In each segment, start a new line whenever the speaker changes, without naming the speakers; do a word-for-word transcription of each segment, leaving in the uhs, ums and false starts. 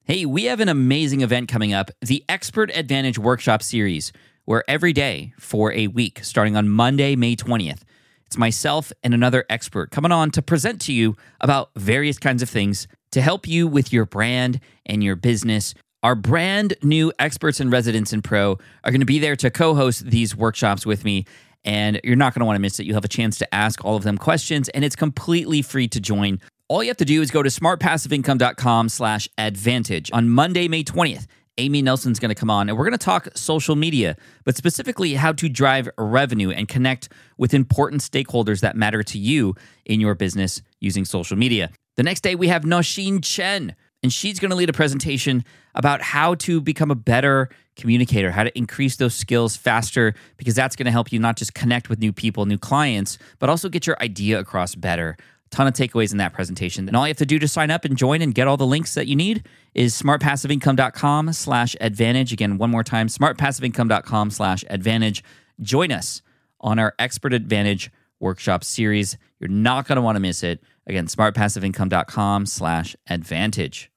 Hey, we have an amazing event coming up, the Expert Advantage Workshop Series, where every day for a week, starting on Monday, May twentieth, it's myself and another expert coming on to present to you about various kinds of things to help you with your brand and your business. Our brand new experts and residents in Pro are going to be there to co-host these workshops with me, and you're not going to want to miss it. You'll have a chance to ask all of them questions, and it's completely free to join. All you have to do is go to smartpassiveincome.com slash advantage. On Monday, May twentieth, Amy Nelson's going to come on, and we're going to talk social media, but specifically how to drive revenue and connect with important stakeholders that matter to you in your business using social media. The next day, we have Nosheen Chen, and she's going to lead a presentation about how to become a better communicator, how to increase those skills faster, because that's going to help you not just connect with new people, new clients, but also get your idea across better. Ton of takeaways in that presentation. And all you have to do to sign up and join and get all the links that you need is smartpassiveincome.com slash advantage. Again, one more time, smartpassiveincome.com slash advantage. Join us on our Expert Advantage Workshop Series. You're not going to want to miss it. Again, smartpassiveincome.com slash advantage.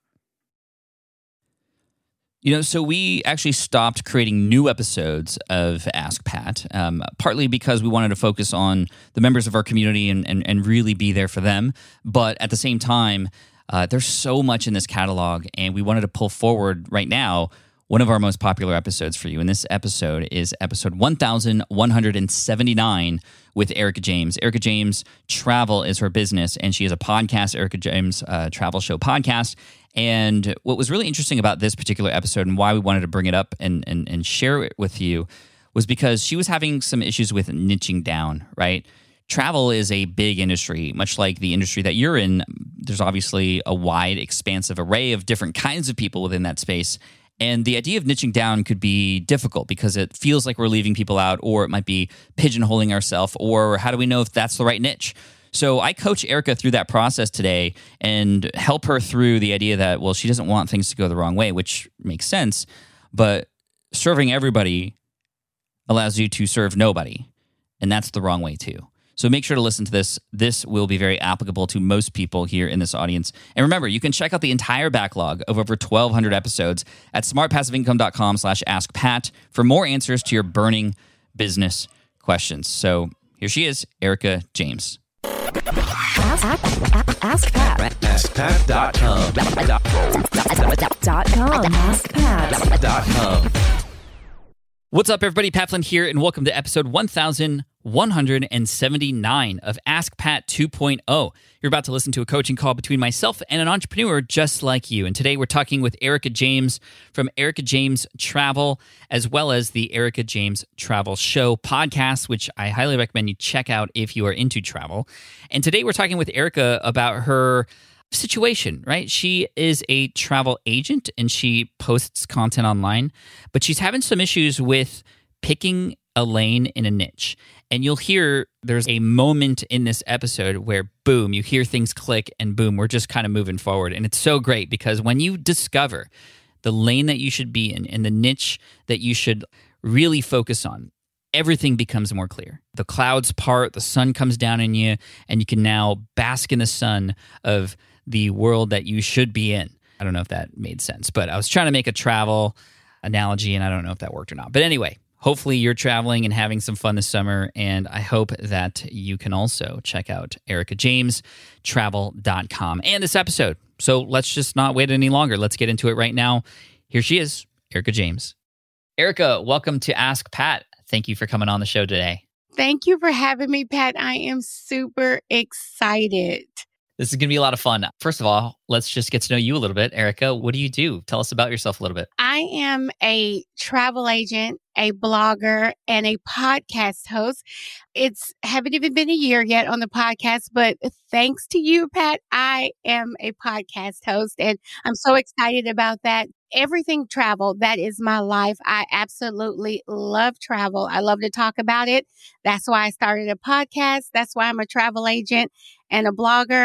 You know, so we actually stopped creating new episodes of Ask Pat, um, partly because we wanted to focus on the members of our community and, and, and really be there for them. But at the same time, uh, there's so much in this catalog, and we wanted to pull forward right now one of our most popular episodes for you. And this episode is episode one thousand one hundred seventy-nine with Erica James. Erica James Travel is her business, and she has a podcast, Erica James uh, Travel Show Podcast. And what was really interesting about this particular episode and why we wanted to bring it up and, and, and share it with you was because she was having some issues with niching down, right? Travel is a big industry, much like the industry that you're in. There's obviously a wide, expansive array of different kinds of people within that space. And the idea of niching down could be difficult because it feels like we're leaving people out, or it might be pigeonholing ourselves, or how do we know if that's the right niche? So I coach Erica through that process today and help her through the idea that, well, she doesn't want things to go the wrong way, which makes sense, but serving everybody allows you to serve nobody, and that's the wrong way too. So make sure to listen to this. This will be very applicable to most people here in this audience. And remember, you can check out the entire backlog of over twelve hundred episodes at smartpassiveincome.com slash ask Pat for more answers to your burning business questions. So here she is, Erica James.
Ask, ask, ask Pat.
ask pat dot com.
Dot com. ask pat dot com.
What's up, everybody? Pat Flynn here, and welcome to episode one thousand one hundred seventy-nine of Ask Pat two point oh. You're about to listen to a coaching call between myself and an entrepreneur just like you. And today we're talking with Erica James from Erica James Travel, as well as the Erica James Travel Show podcast, which I highly recommend you check out if you are into travel. And today we're talking with Erica about her situation, right? She is a travel agent and she posts content online, but she's having some issues with picking a lane in a niche. And you'll hear there's a moment in this episode where, boom, you hear things click and boom, we're just kind of moving forward. And it's so great because when you discover the lane that you should be in and the niche that you should really focus on, everything becomes more clear. The clouds part, the sun comes down on you, and you can now bask in the sun of the world that you should be in. I don't know if that made sense, but I was trying to make a travel analogy, and I don't know if that worked or not. But anyway, hopefully you're traveling and having some fun this summer, and I hope that you can also check out erica james travel dot com and this episode. So let's just not wait any longer. Let's get into it right now. Here she is, Erica James. Erica, welcome to Ask Pat. Thank you for coming on the show today.
Thank you for having me, Pat. I am super excited.
This is going to be a lot of fun. First of all, let's just get to know you a little bit. Erica, what do you do? Tell us about yourself a little bit.
I am a travel agent, a blogger, and a podcast host. It's haven't even been a year yet on the podcast, but thanks to you, Pat, I am a podcast host, and I'm so excited about that. Everything travel, that is my life. I absolutely love travel. I love to talk about it. That's why I started a podcast. That's why I'm a travel agent and a blogger.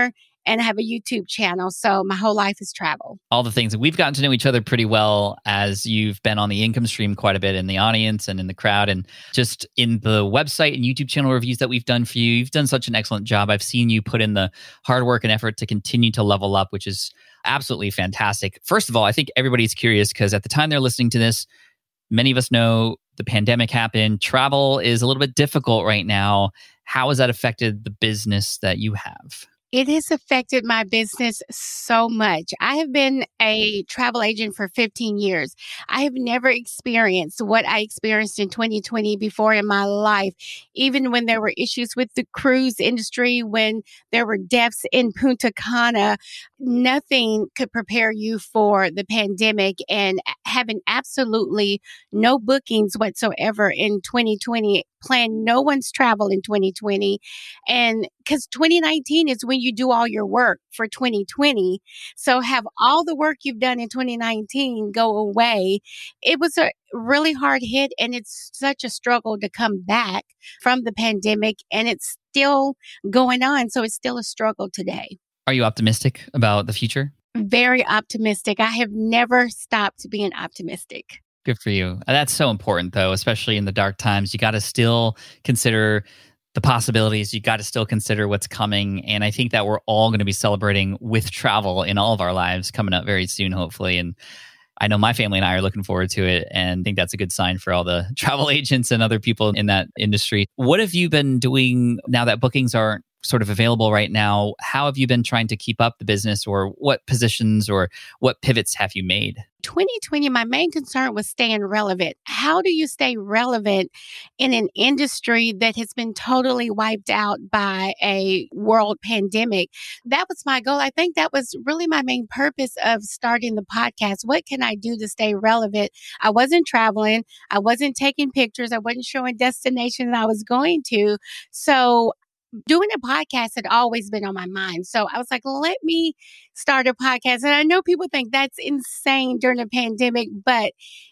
and I have a YouTube channel. So my whole life is travel.
All the things. We've gotten to know each other pretty well as you've been on the income stream quite a bit in the audience and in the crowd, and just in the website and YouTube channel reviews that we've done for you. You've done such an excellent job. I've seen you put in the hard work and effort to continue to level up, which is absolutely fantastic. First of all, I think everybody's curious because at the time they're listening to this, many of us know the pandemic happened. Travel is a little bit difficult right now. How has that affected the business that you have?
It has affected my business so much. I have been a travel agent for fifteen years. I have never experienced what I experienced in twenty twenty before in my life, even when there were issues with the cruise industry, when there were deaths in Punta Cana. Nothing could prepare you for the pandemic, and having absolutely no bookings whatsoever in twenty twenty, planned no one's travel in twenty twenty. And because twenty nineteen is when you do all your work for twenty twenty. So have all the work you've done in twenty nineteen go away. It was a really hard hit, and it's such a struggle to come back from the pandemic, and it's still going on. So it's still a struggle today.
Are you optimistic about the future?
Very optimistic. I have never stopped being optimistic.
Good for you. That's so important, though, especially in the dark times. You got to still consider the possibilities. You got to still consider what's coming. And I think that we're all going to be celebrating with travel in all of our lives coming up very soon, hopefully. And I know my family and I are looking forward to it, and I think that's a good sign for all the travel agents and other people in that industry. What have you been doing now that bookings aren't sort of available right now? How have you been trying to keep up the business, or what positions or what pivots have you made?
twenty twenty, my main concern was staying relevant. How do you stay relevant in an industry that has been totally wiped out by a world pandemic? That was my goal. I think that was really my main purpose of starting the podcast. What can I do to stay relevant? I wasn't traveling. I wasn't taking pictures. I wasn't showing destinations I was going to. So doing a podcast had always been on my mind. So I was like, let me start a podcast. And I know people think that's insane during a pandemic, but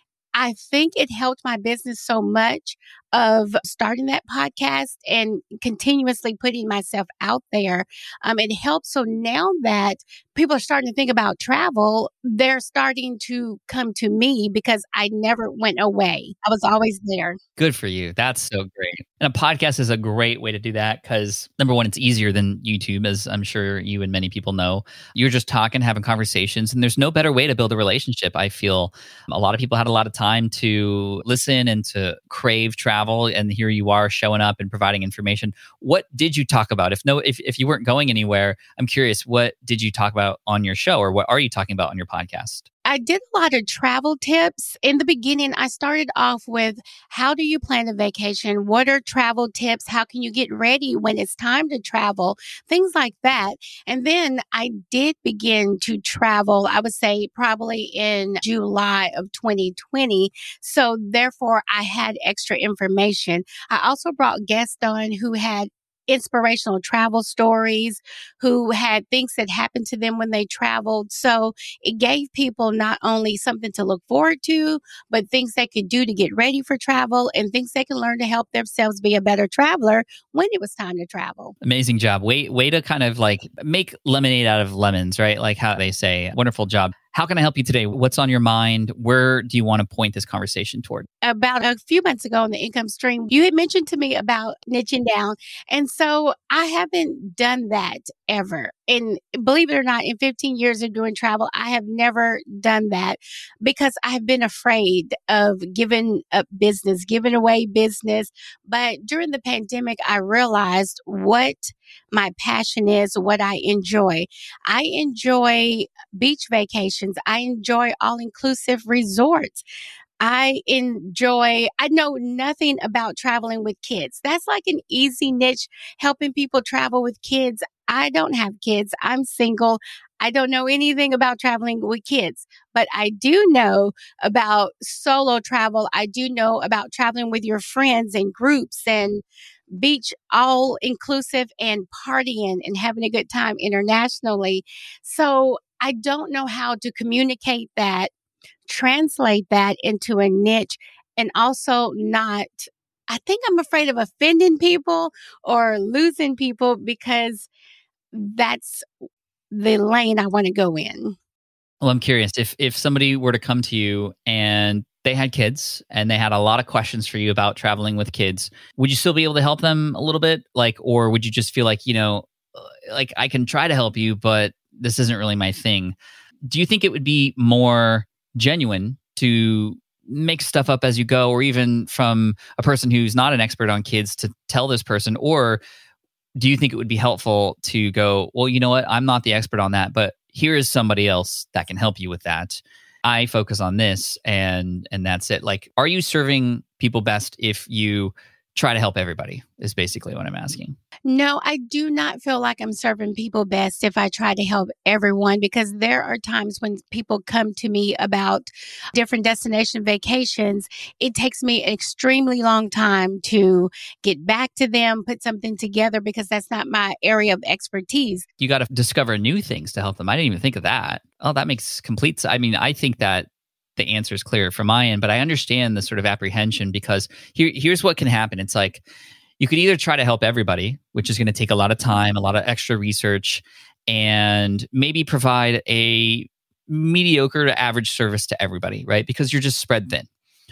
I think it helped my business so much of starting that podcast and continuously putting myself out there. Um, it helped. So now that people are starting to think about travel, they're starting to come to me because I never went away. I was always there.
Good for you. That's so great. And a podcast is a great way to do that because, number one, it's easier than YouTube, as I'm sure you and many people know. You're just talking, having conversations, and there's no better way to build a relationship. I feel a lot of people had a lot of time to listen and to crave travel, and here you are showing up and providing information. What did you talk about? If no, if, if you weren't going anywhere, I'm curious, what did you talk about on your show, or what are you talking about on your podcast?
I did a lot of travel tips. In the beginning, I started off with how do you plan a vacation? What are travel tips? How can you get ready when it's time to travel? Things like that. And then I did begin to travel, I would say probably in July of twenty twenty. So therefore, I had extra information. I also brought guests on who had inspirational travel stories, who had things that happened to them when they traveled. So it gave people not only something to look forward to, but things they could do to get ready for travel and things they can learn to help themselves be a better traveler when it was time to travel.
Amazing job. Way, way to kind of like make lemonade out of lemons, right? Like how they say. Wonderful job. How can I help you today? What's on your mind? Where do you want to point this conversation toward?
About a few months ago on the income stream, you had mentioned to me about niching down. And so I haven't done that ever. And believe it or not, in fifteen years of doing travel, I have never done that because I've been afraid of giving up business, giving away business. But during the pandemic, I realized what my passion is, what I enjoy. I enjoy beach vacations. I enjoy all-inclusive resorts. I enjoy, I know nothing about traveling with kids. That's like an easy niche, helping people travel with kids. I don't have kids. I'm single. I don't know anything about traveling with kids, but I do know about solo travel. I do know about traveling with your friends and groups and beach, all inclusive, and partying and having a good time internationally. So I don't know how to communicate that, translate that into a niche, and also not, I think I'm afraid of offending people or losing people because that's the lane I want to go in.
Well, I'm curious if if somebody were to come to you and they had kids and they had a lot of questions for you about traveling with kids, would you still be able to help them a little bit? Like, or would you just feel like, you know, like I can try to help you, but this isn't really my thing? Do you think it would be more genuine to make stuff up as you go, or even from a person who's not an expert on kids to tell this person? Or do you think it would be helpful to go, well, you know what, I'm not the expert on that, but here is somebody else that can help you with that. I focus on this and and that's it. Like, are you serving people best if you try to help everybody is basically what I'm asking.
No, I do not feel like I'm serving people best if I try to help everyone, because there are times when people come to me about different destination vacations. It takes me an extremely long time to get back to them, put something together, because that's not my area of expertise.
You got to discover new things to help them. I didn't even think of that. Oh, that makes complete sense. I mean, I think that the answer is clear from my end, but I understand the sort of apprehension, because here, here's what can happen. It's like you could either try to help everybody, which is going to take a lot of time, a lot of extra research, and maybe provide a mediocre to average service to everybody, right? Because you're just spread thin.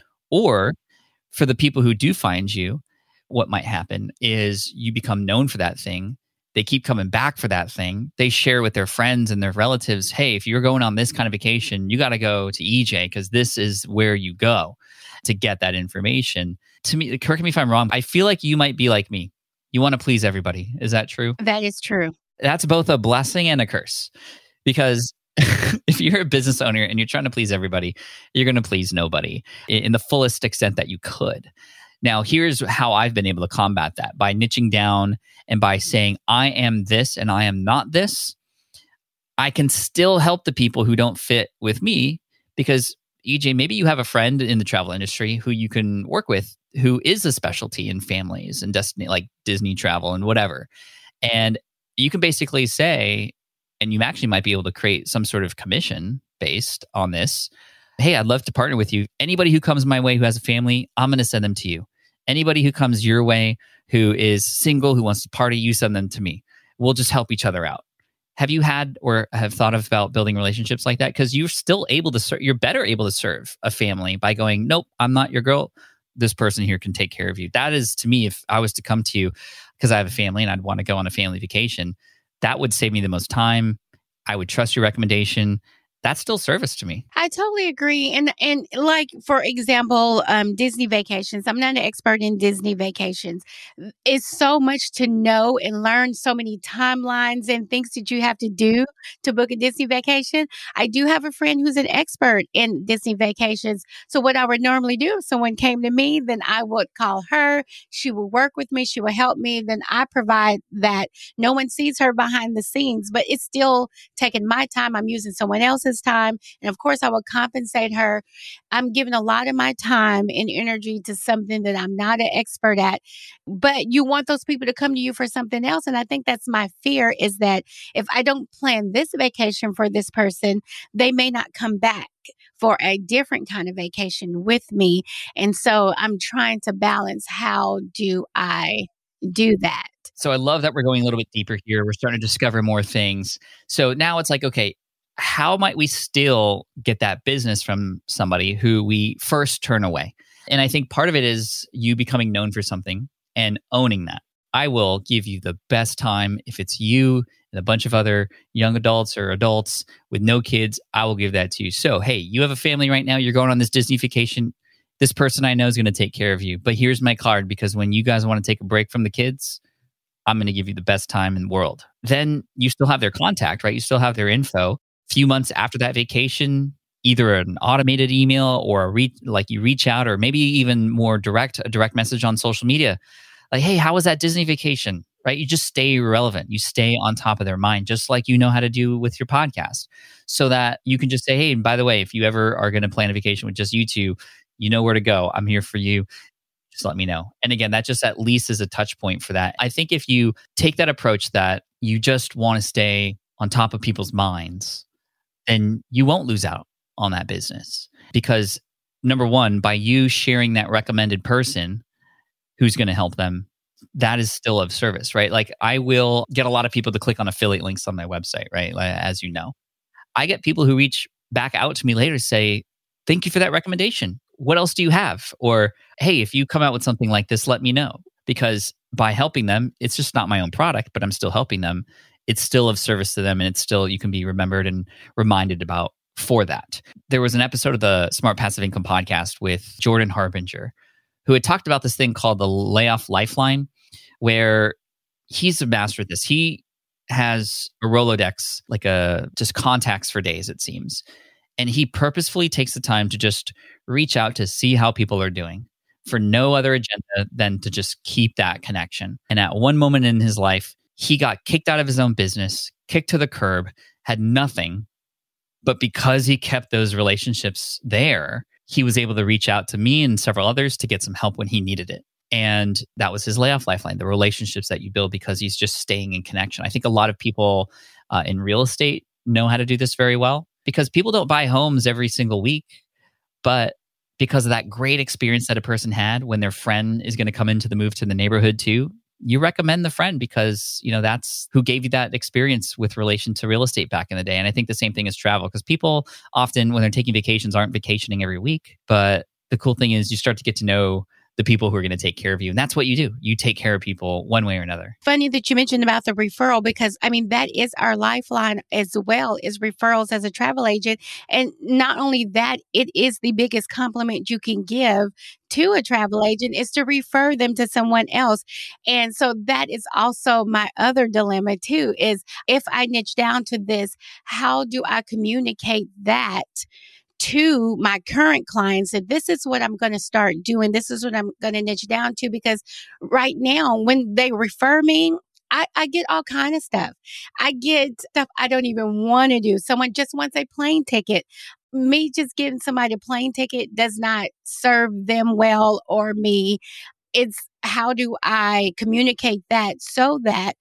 Or for the people who do find you, what might happen is you become known for that thing. They keep coming back for that thing. They share with their friends and their relatives, hey, if you're going on this kind of vacation, you got to go to E J because this is where you go to get that information. To me, correct me if I'm wrong, I feel like you might be like me. You want to please everybody. Is that true?
That is true.
That's both a blessing and a curse, because if you're a business owner and you're trying to please everybody, you're going to please nobody in the fullest extent that you could. Now, here's how I've been able to combat that: by niching down and by saying, I am this and I am not this. I can still help the people who don't fit with me, because E J, maybe you have a friend in the travel industry who you can work with who is a specialty in families and destiny, like Disney travel and whatever. And you can basically say, and you actually might be able to create some sort of commission based on this. Hey, I'd love to partner with you. Anybody who comes my way who has a family, I'm going to send them to you. Anybody who comes your way who is single, who wants to party, you send them to me. We'll just help each other out. Have you had or have thought about building relationships like that? Because you're still able to serve, you're better able to serve a family by going, nope, I'm not your girl. This person here can take care of you. That is, to me, if I was to come to you because I have a family and I'd want to go on a family vacation, that would save me the most time. I would trust your recommendation. That's still service to me.
I totally agree. And and like, for example, um, Disney vacations. I'm not an expert in Disney vacations. It's so much to know and learn, so many timelines and things that you have to do to book a Disney vacation. I do have a friend who's an expert in Disney vacations. So what I would normally do, if someone came to me, then I would call her. She will work with me. She will help me. Then I provide that. No one sees her behind the scenes, but it's still taking my time. I'm using someone else's time. And of course, I will compensate her. I'm giving a lot of my time and energy to something that I'm not an expert at. But you want those people to come to you for something else. And I think that's my fear, is that if I don't plan this vacation for this person, they may not come back for a different kind of vacation with me. And so I'm trying to balance, how do I do that?
So I love that we're going a little bit deeper here. We're starting to discover more things. So now it's like, okay, how might we still get that business from somebody who we first turn away? And I think part of it is you becoming known for something and owning that. I will give you the best time. If it's you and a bunch of other young adults or adults with no kids, I will give that to you. So, hey, you have a family right now. You're going on this Disney vacation. This person I know is going to take care of you. But here's my card, because when you guys want to take a break from the kids, I'm going to give you the best time in the world. Then you still have their contact, right? You still have their info. Few months after that vacation, either an automated email or a re- like you reach out, or maybe even more direct, a direct message on social media. Like, hey, how was that Disney vacation? Right? You just stay relevant. You stay on top of their mind, just like you know how to do with your podcast, so that you can just say, hey, and by the way, if you ever are going to plan a vacation with just you two, you know where to go. I'm here for you. Just let me know. And again, that just at least is a touch point for that. I think if you take that approach that you just want to stay on top of people's minds, then you won't lose out on that business. Because number one, by you sharing that recommended person who's going to help them, that is still of service, right? Like I will get a lot of people to click on affiliate links on my website, right? Like, as you know, I get people who reach back out to me later to say, thank you for that recommendation. What else do you have? Or, hey, if you come out with something like this, let me know. Because by helping them, it's just not my own product, but I'm still helping them. It's still of service to them. And it's still, you can be remembered and reminded about for that. There was an episode of the Smart Passive Income podcast with Jordan Harbinger, who had talked about this thing called the Layoff Lifeline, where he's a master at this. He has a Rolodex, like a just contacts for days, it seems. And he purposefully takes the time to just reach out to see how people are doing for no other agenda than to just keep that connection. And at one moment in his life, he got kicked out of his own business, kicked to the curb, had nothing. But because he kept those relationships there, he was able to reach out to me and several others to get some help when he needed it. And that was his layoff lifeline, the relationships that you build because he's just staying in connection. I think a lot of people uh, in real estate know how to do this very well because people don't buy homes every single week. But because of that great experience that a person had when their friend is going to come into the move to the neighborhood too, you recommend the friend because, you know, that's who gave you that experience with relation to real estate back in the day. And I think the same thing is travel because people often, when they're taking vacations, aren't vacationing every week. But the cool thing is you start to get to know the people who are going to take care of you. And that's what you do. You take care of people one way or another.
Funny that you mentioned about the referral because, I mean, that is our lifeline as well, is referrals as a travel agent. And not only that, it is the biggest compliment you can give to a travel agent is to refer them to someone else. And so that is also my other dilemma too, is if I niche down to this, how do I communicate that to my current clients that this is what I'm going to start doing. This is what I'm going to niche down to because right now when they refer me, I, I get all kind of stuff. I get stuff I don't even want to do. Someone just wants a plane ticket. Me just giving somebody a plane ticket does not serve them well or me. It's how do I communicate that so that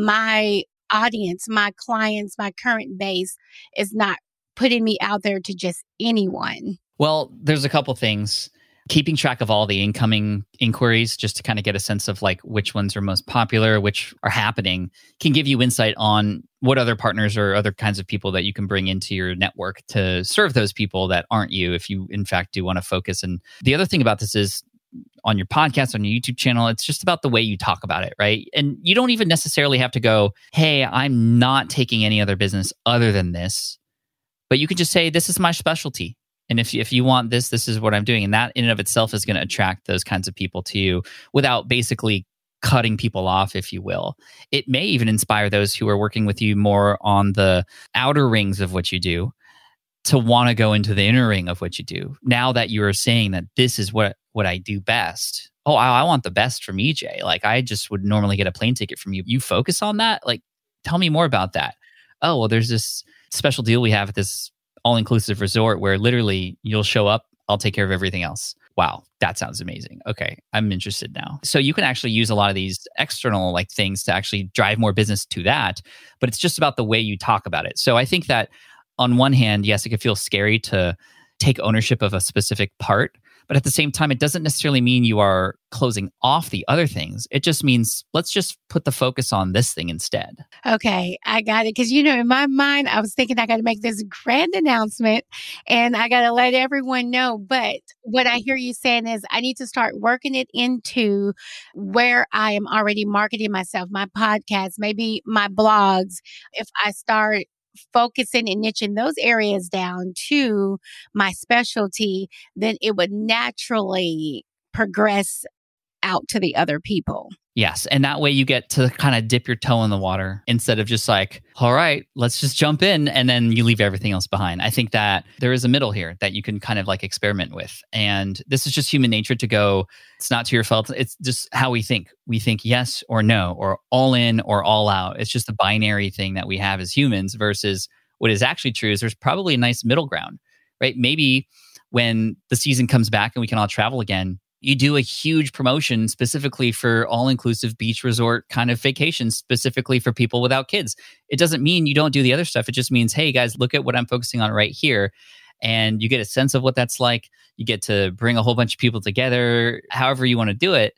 my audience, my clients, my current base is not putting me out there to just anyone?
Well, there's a couple things. Keeping track of all the incoming inquiries just to kind of get a sense of like which ones are most popular, which are happening, can give you insight on what other partners or other kinds of people that you can bring into your network to serve those people that aren't you if you in fact do want to focus. And the other thing about this is on your podcast, on your YouTube channel, it's just about the way you talk about it, right? And you don't even necessarily have to go, hey, I'm not taking any other business other than this. But you can just say, this is my specialty. And if you, if you want this, this is what I'm doing. And that in and of itself is going to attract those kinds of people to you without basically cutting people off, if you will. It may even inspire those who are working with you more on the outer rings of what you do to want to go into the inner ring of what you do. Now that you are saying that this is what, what I do best. Oh, I, I want the best from E J. Like I just would normally get a plane ticket from you. You focus on that? Like, tell me more about that. Oh, well, there's this special deal we have at this all-inclusive resort where literally you'll show up, I'll take care of everything else. Wow, that sounds amazing. Okay, I'm interested now. So you can actually use a lot of these external like things to actually drive more business to that, but it's just about the way you talk about it. So I think that on one hand, yes, it could feel scary to take ownership of a specific part, but at the same time, it doesn't necessarily mean you are closing off the other things. It just means let's just put the focus on this thing instead.
Okay, I got it. Because, you know, in my mind, I was thinking I got to make this grand announcement and I got to let everyone know. But what I hear you saying is I need to start working it into where I am already marketing myself, my podcast, maybe my blogs. If I start focusing and niching those areas down to my specialty, then it would naturally progress out to the other people.
Yes. And that way you get to kind of dip your toe in the water instead of just like, all right, let's just jump in and then you leave everything else behind. I think that there is a middle here that you can kind of like experiment with. And this is just human nature to go, it's not to your fault. It's just how we think. We think yes or no, or all in or all out. It's just a binary thing that we have as humans versus what is actually true is there's probably a nice middle ground, right? Maybe when the season comes back and we can all travel again, you do a huge promotion specifically for all-inclusive beach resort kind of vacations, specifically for people without kids. It doesn't mean you don't do the other stuff. It just means, hey, guys, look at what I'm focusing on right here. And you get a sense of what that's like. You get to bring a whole bunch of people together, however you want to do it.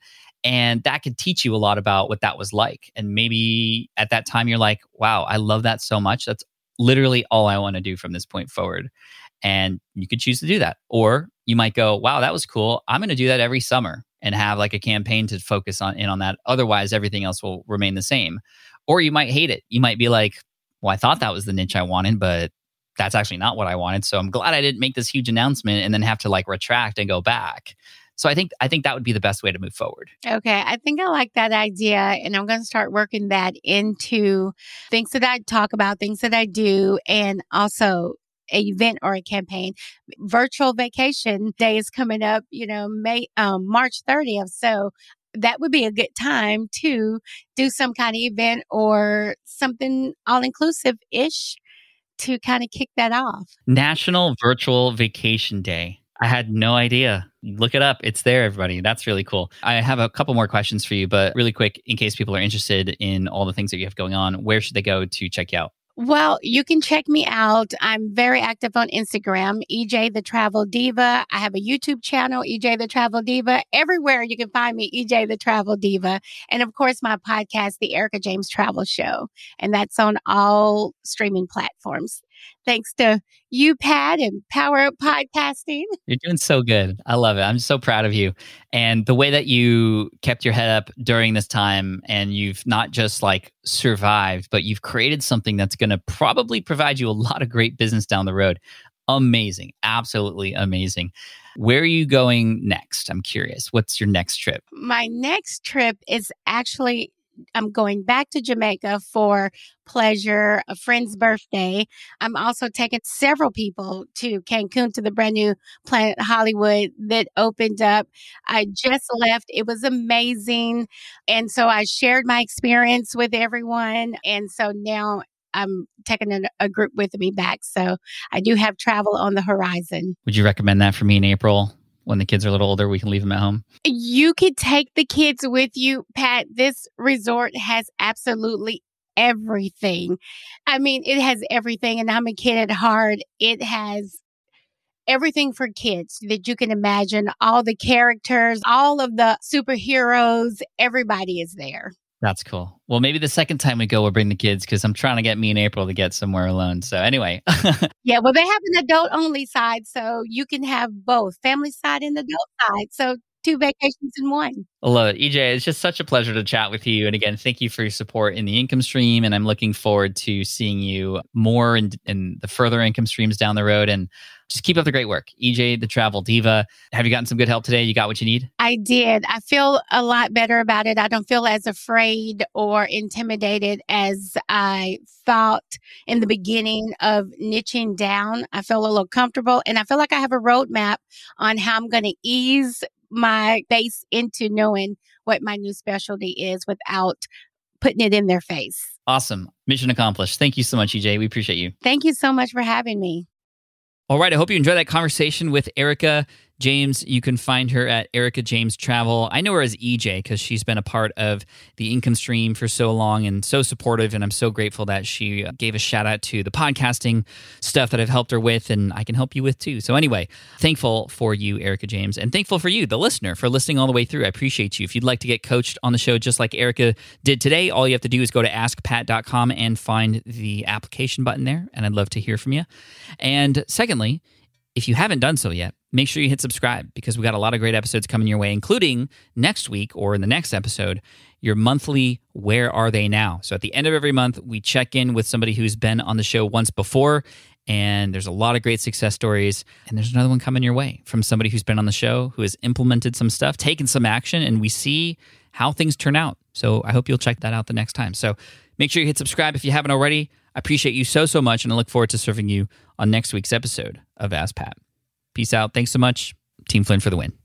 And that could teach you a lot about what that was like. And maybe at that time, you're like, wow, I love that so much. That's literally all I want to do from this point forward. And you could choose to do that. Or you might go, wow, that was cool. I'm going to do that every summer and have like a campaign to focus on in on that. Otherwise, everything else will remain the same. Or you might hate it. You might be like, well, I thought that was the niche I wanted, but that's actually not what I wanted. So I'm glad I didn't make this huge announcement and then have to like retract and go back. So I think I think that would be the best way to move forward.
Okay. I think I like that idea. And I'm going to start working that into things that I talk about, things that I do, and also an event or a campaign. Virtual vacation day is coming up, you know, May, um, March thirtieth. So that would be a good time to do some kind of event or something all-inclusive-ish to kind of kick that off.
National Virtual Vacation Day. I had no idea. Look it up. It's there, everybody. That's really cool. I have a couple more questions for you, but really quick, in case people are interested in all the things that you have going on, where should they go to check you out?
Well, you can check me out. I'm very active on Instagram, E J the Travel Diva. I have a YouTube channel, E J the Travel Diva. Everywhere you can find me, E J the Travel Diva. And of course, my podcast, The Erica James Travel Show. And that's on all streaming platforms. Thanks to you, Pat, and Power Up Podcasting.
You're doing so good. I love it. I'm so proud of you. And the way that you kept your head up during this time, and you've not just like survived, but you've created something that's going to probably provide you a lot of great business down the road. Amazing. Absolutely amazing. Where are you going next? I'm curious. What's your next trip?
My next trip is actually I'm going back to Jamaica for pleasure, a friend's birthday. I'm also taking several people to Cancun to the brand new Planet Hollywood that opened up. I just left. It was amazing. And so I shared my experience with everyone. And so now I'm taking a, a group with me back. So I do have travel on the horizon.
Would you recommend that for me in April? When the kids are a little older, we can leave them at home.
You could take the kids with you, Pat. This resort has absolutely everything. I mean, it has everything. And I'm a kid at heart. It has everything for kids that you can imagine. All the characters, all of the superheroes, everybody is there.
That's cool. Well, maybe the second time we go, we'll bring the kids because I'm trying to get me and April to get somewhere alone. So anyway.
Yeah, well, they have an adult only side. So you can have both family side and adult side. So two vacations in one.
I love it. E J, it's just such a pleasure to chat with you. And again, thank you for your support in the income stream. And I'm looking forward to seeing you more in, in the further income streams down the road. And just keep up the great work. E J, the Travel Diva. Have you gotten some good help today? You got what you need?
I did. I feel a lot better about it. I don't feel as afraid or intimidated as I thought in the beginning of niching down. I feel a little comfortable, and I feel like I have a roadmap on how I'm going to ease my base into knowing what my new specialty is without putting it in their face.
Awesome. Mission accomplished. Thank you so much, E J. We appreciate you.
Thank you so much for having me.
All right. I hope you enjoyed that conversation with Erica James. You can find her at Erica James Travel. I know her as E J because she's been a part of the income stream for so long and so supportive. And I'm so grateful that she gave a shout out to the podcasting stuff that I've helped her with and I can help you with too. So anyway, thankful for you, Erica James, and thankful for you, the listener, for listening all the way through. I appreciate you. If you'd like to get coached on the show just like Erica did today, all you have to do is go to ask pat dot com and find the application button there. And I'd love to hear from you. And secondly, if you haven't done so yet, make sure you hit subscribe because we got a lot of great episodes coming your way, including next week or in the next episode, your monthly Where Are They Now? So at the end of every month, we check in with somebody who's been on the show once before, and there's a lot of great success stories. And there's another one coming your way from somebody who's been on the show, who has implemented some stuff, taken some action, and we see how things turn out. So I hope you'll check that out the next time. So make sure you hit subscribe if you haven't already. I appreciate you so, so much, and I look forward to serving you on next week's episode of Ask Pat. Peace out. Thanks so much. Team Flynn for the win.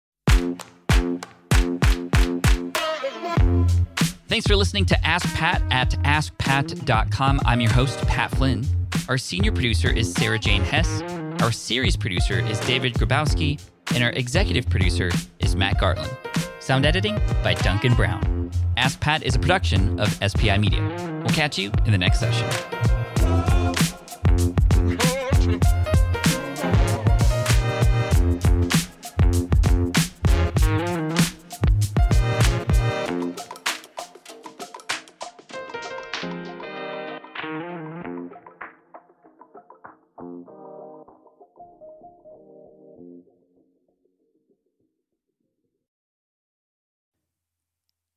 Thanks for listening to Ask Pat at ask pat dot com. I'm your host, Pat Flynn. Our senior producer is Sarah Jane Hess. Our series producer is David Grabowski. And our executive producer is Matt Gartland. Sound editing by Duncan Brown. Ask Pat is a production of S P I Media. We'll catch you in the next session.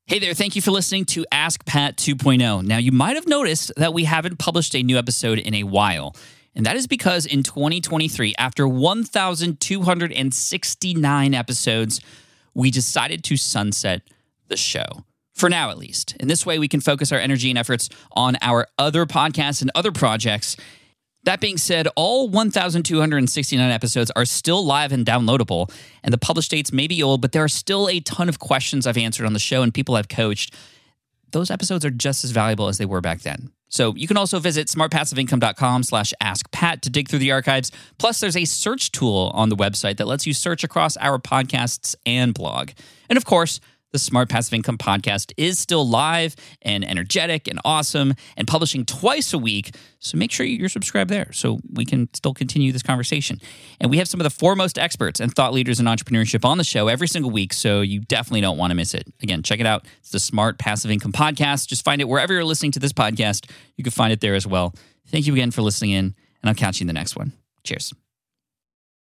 Hey there, thank you for listening to Ask Pat two point oh. Now, you might have noticed that we haven't published a new episode in a while, and that is because in twenty twenty-three, after one thousand two hundred sixty-nine episodes, we decided to sunset the show. For now, at least. In this way, we can focus our energy and efforts on our other podcasts and other projects. That being said, all one thousand two hundred sixty-nine episodes are still live and downloadable, and the published dates may be old, but there are still a ton of questions I've answered on the show and people I've coached. Those episodes are just as valuable as they were back then. So you can also visit smartpassiveincome.com slash askpat to dig through the archives. Plus, there's a search tool on the website that lets you search across our podcasts and blog. And of course, the Smart Passive Income podcast is still live and energetic and awesome and publishing twice a week. So make sure you're subscribed there so we can still continue this conversation. And we have some of the foremost experts and thought leaders in entrepreneurship on the show every single week, so you definitely don't want to miss it. Again, check it out. It's the Smart Passive Income podcast. Just find it wherever you're listening to this podcast. You can find it there as well. Thank you again for listening in, and I'll catch you in the next one. Cheers.